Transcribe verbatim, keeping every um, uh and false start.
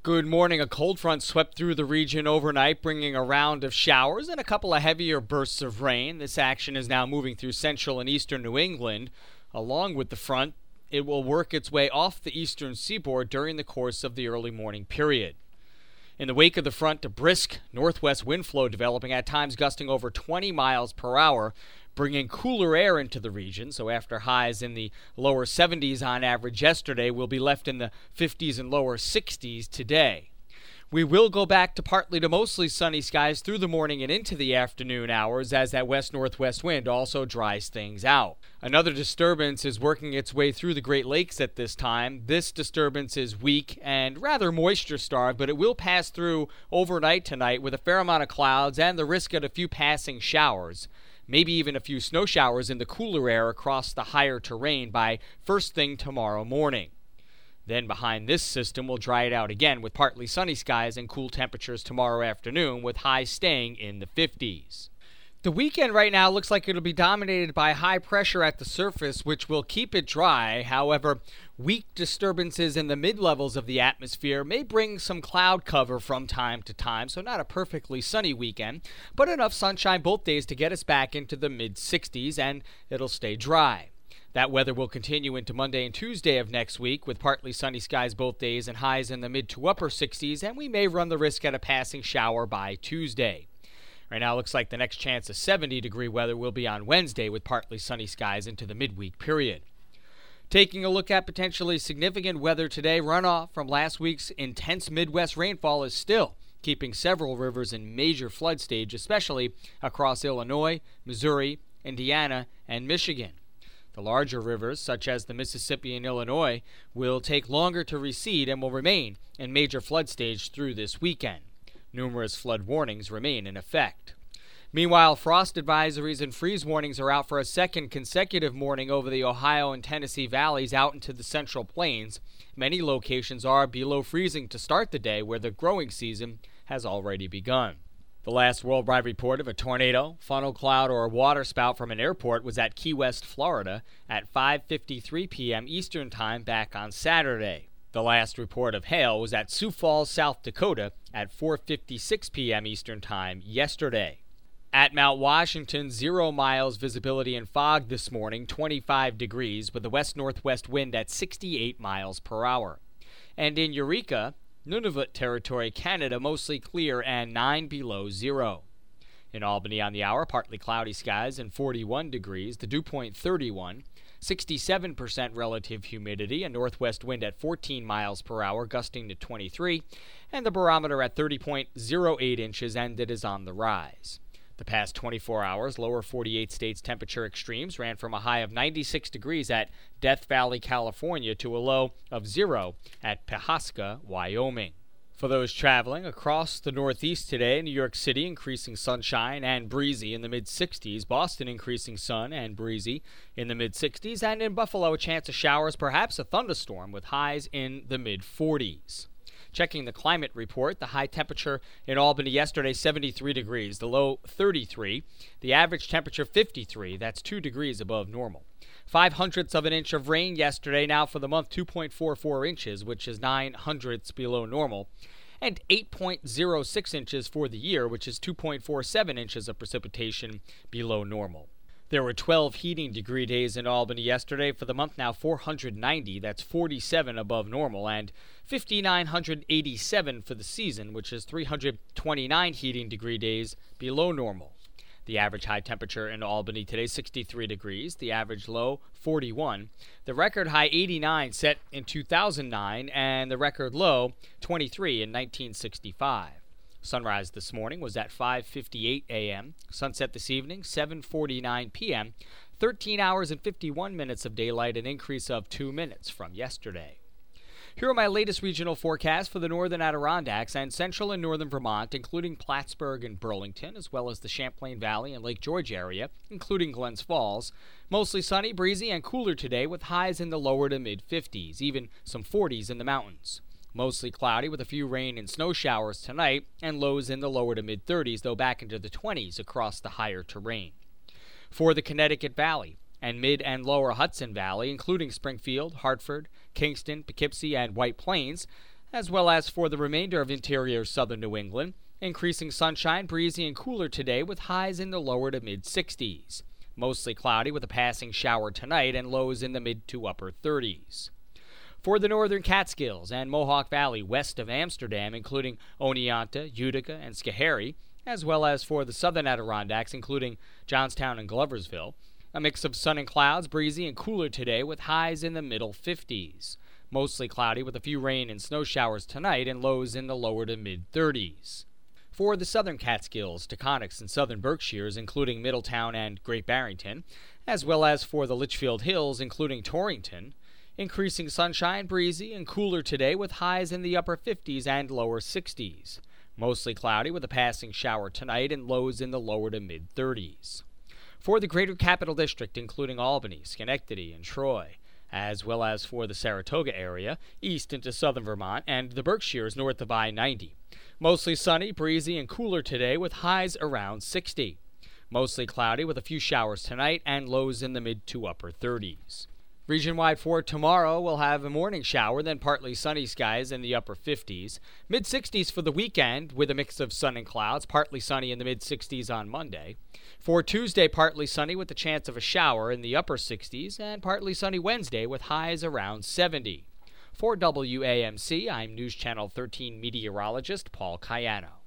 Good morning. A cold front swept through the region overnight, bringing a round of showers and a couple of heavier bursts of rain. This action is now moving through central and eastern New England. Along with the front, it will work its way off the eastern seaboard during the course of the early morning period. In the wake of the front, a brisk northwest wind flow developing, at times gusting over twenty miles per hour, bringing cooler air into the region. So after highs in the lower seventies on average yesterday, we'll be left in the fifties and lower sixties today. We will go back to partly to mostly sunny skies through the morning and into the afternoon hours as that west-northwest wind also dries things out. Another disturbance is working its way through the Great Lakes at this time. This disturbance is weak and rather moisture-starved, but it will pass through overnight tonight with a fair amount of clouds and the risk of a few passing showers. Maybe even a few snow showers in the cooler air across the higher terrain by first thing tomorrow morning. Then behind this system will dry it out again with partly sunny skies and cool temperatures tomorrow afternoon, with highs staying in the fifties. The weekend right now looks like it'll be dominated by high pressure at the surface, which will keep it dry. However, weak disturbances in the mid-levels of the atmosphere may bring some cloud cover from time to time, so not a perfectly sunny weekend, but enough sunshine both days to get us back into the mid-sixties, and it'll stay dry. That weather will continue into Monday and Tuesday of next week, with partly sunny skies both days and highs in the mid to upper sixties, and we may run the risk at a passing shower by Tuesday. Right now, it looks like the next chance of seventy-degree weather will be on Wednesday, with partly sunny skies into the midweek period. Taking a look at potentially significant weather today, runoff from last week's intense Midwest rainfall is still keeping several rivers in major flood stage, especially across Illinois, Missouri, Indiana, and Michigan. The larger rivers, such as the Mississippi and Illinois, will take longer to recede and will remain in major flood stage through this weekend. Numerous flood warnings remain in effect. Meanwhile, frost advisories and freeze warnings are out for a second consecutive morning over the Ohio and Tennessee valleys out into the Central Plains. Many locations are below freezing to start the day, where the growing season has already begun. The last worldwide report of a tornado, funnel cloud, or a waterspout from an airport was at Key West, Florida at five fifty-three p.m. Eastern Time back on Saturday. The last report of hail was at Sioux Falls, South Dakota at four fifty-six p.m. Eastern Time yesterday. At Mount Washington, zero miles visibility and fog this morning, twenty-five degrees, with a west-northwest wind at sixty-eight miles per hour. And in Eureka, Nunavut Territory, Canada, mostly clear and nine below zero. In Albany on the hour, partly cloudy skies and forty-one degrees, the dew point thirty-one, sixty-seven percent relative humidity, a northwest wind at fourteen miles per hour, gusting to twenty-three, and the barometer at thirty point zero eight inches, and it is on the rise. The past twenty-four hours, lower forty-eight states temperature extremes ran from a high of ninety-six degrees at Death Valley, California, to a low of zero at Pawhuska, Wyoming. For those traveling across the Northeast today, New York City increasing sunshine and breezy in the mid-sixties, Boston increasing sun and breezy in the mid-sixties, and in Buffalo a chance of showers, perhaps a thunderstorm, with highs in the mid-forties. Checking the climate report, the high temperature in Albany yesterday, seventy-three degrees, the low thirty-three, the average temperature fifty-three, that's two degrees above normal. Five hundredths of an inch of rain yesterday, now for the month two point four four inches, which is nine hundredths below normal, and eight point zero six inches for the year, which is two point four seven inches of precipitation below normal. There were twelve heating degree days in Albany yesterday. For the month now, four hundred ninety, that's forty-seven above normal, and five thousand nine hundred eighty-seven for the season, which is three hundred twenty-nine heating degree days below normal. The average high temperature in Albany today, sixty-three degrees, the average low, forty-one. The record high, eighty-nine, set in two thousand nine, and the record low, twenty-three, in nineteen sixty-five. Sunrise this morning was at five fifty-eight a.m. Sunset this evening, seven forty-nine p.m. thirteen hours and fifty-one minutes of daylight, an increase of two minutes from yesterday. Here are my latest regional forecasts for the northern Adirondacks and central and northern Vermont, including Plattsburgh and Burlington, as well as the Champlain Valley and Lake George area, including Glens Falls. Mostly sunny, breezy, and cooler today, with highs in the lower to mid-fifties, even some forties in the mountains. Mostly cloudy with a few rain and snow showers tonight, and lows in the lower to mid-thirties, though back into the twenties across the higher terrain. For the Connecticut Valley and mid and lower Hudson Valley, including Springfield, Hartford, Kingston, Poughkeepsie, and White Plains, as well as for the remainder of interior southern New England. Increasing sunshine, breezy and cooler today with highs in the lower to mid sixties. Mostly cloudy with a passing shower tonight and lows in the mid to upper thirties. For the northern Catskills and Mohawk Valley west of Amsterdam, including Oneonta, Utica, and Schoharie, as well as for the southern Adirondacks, including Johnstown and Gloversville, a mix of sun and clouds, breezy and cooler today with highs in the middle fifties. Mostly cloudy with a few rain and snow showers tonight and lows in the lower to mid thirties. For the southern Catskills, Taconics, and southern Berkshires, including Middletown and Great Barrington, as well as for the Litchfield Hills, including Torrington, increasing sunshine, breezy, and cooler today with highs in the upper fifties and lower sixties. Mostly cloudy with a passing shower tonight and lows in the lower to mid thirties. For the Greater Capital District, including Albany, Schenectady, and Troy, as well as for the Saratoga area, east into southern Vermont, and the Berkshires north of I ninety. Mostly sunny, breezy, and cooler today with highs around sixty. Mostly cloudy with a few showers tonight and lows in the mid to upper thirties. Region-wide for tomorrow, we'll have a morning shower, then partly sunny skies in the upper fifties. mid sixties for the weekend with a mix of sun and clouds, partly sunny in the mid sixties on Monday. For Tuesday, partly sunny with the chance of a shower in the upper sixties, and partly sunny Wednesday with highs around seventy. For W A M C, I'm News Channel thirteen meteorologist Paul Cayano.